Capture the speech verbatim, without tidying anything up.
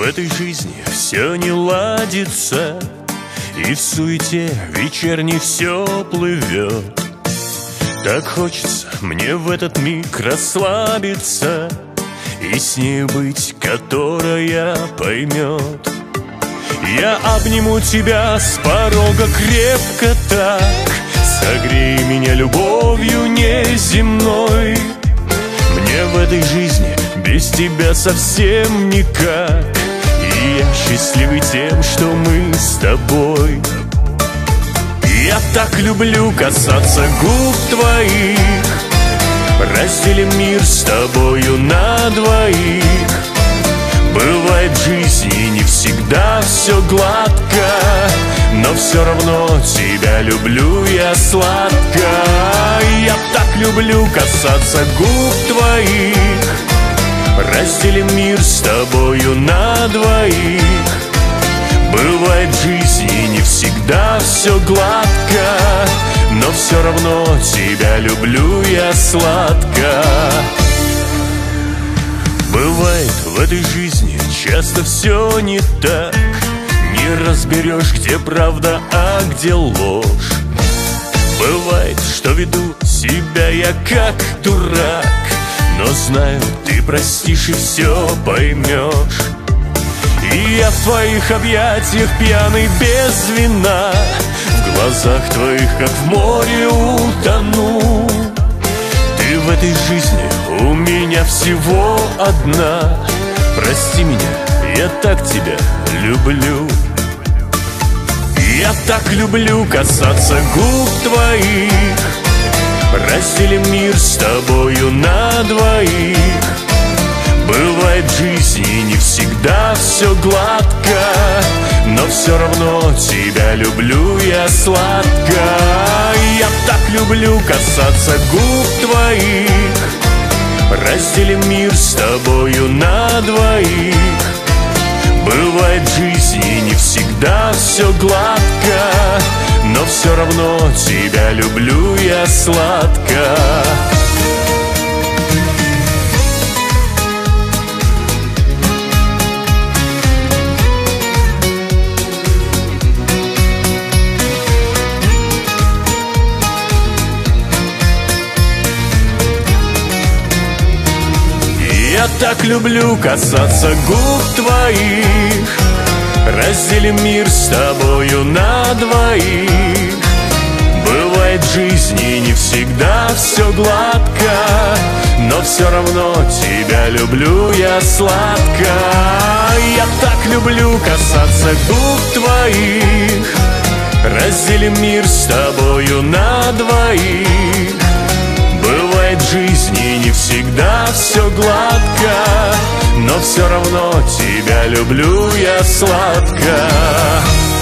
этой жизни все не ладится, и в суете вечерней все плывет. Так хочется мне в этот миг расслабиться и с ней быть, которая поймет. Я обниму тебя с порога крепко так, согрей меня любовью неземной. Мне в этой жизни без тебя совсем никак, и я счастливый тем, что мы с тобой. Я так люблю касаться губ твоих, разделим мир с тобою на двоих. Бывает в жизни не всегда все гладко, но все равно тебя люблю я сладко. Я так люблю касаться губ твоих, разделим мир с тобою на двоих. Бывает в жизни не всегда все гладко, но все равно тебя люблю я сладко. Бывает в этой жизни часто все не так, не разберешь, где правда, а где ложь. Бывает, что веду себя я как дурак, но знаю, ты простишь и все поймешь. И я в твоих объятиях пьяный без вина, в глазах твоих, как в море, утону. Ты в этой жизни у меня всего одна, прости меня, я так тебя люблю. Я так люблю касаться губ твоих, разделим мир с тобою на двоих. Бывает в жизни не всегда все гладко, но все равно тебя люблю я сладко. Я так люблю касаться губ твоих, разделим мир с тобою на двоих. Бывает в жизни не всегда все гладко, но все равно тебя люблю я сладко. Я так люблю касаться губ твоих, разделим мир с тобою на двоих. Бывает в жизни не всегда все гладко, но все равно тебя люблю я сладко. Я так люблю касаться губ твоих, разделим мир с тобою на двоих. Бывает в жизни не всегда все гладко, но все равно тебя люблю я сладко.